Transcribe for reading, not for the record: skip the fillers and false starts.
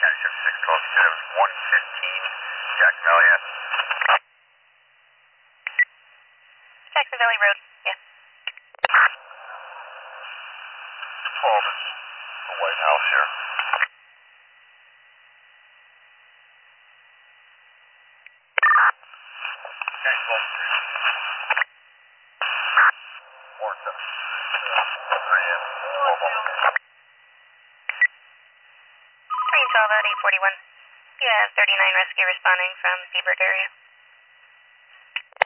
County 7612 to 115 Jackson Valley, yes. Jackson Valley Road, yeah. 12 is the White House here. Okay, 12th Street. Warren, 312 out 841. You have 39 rescue responding from Seabird area.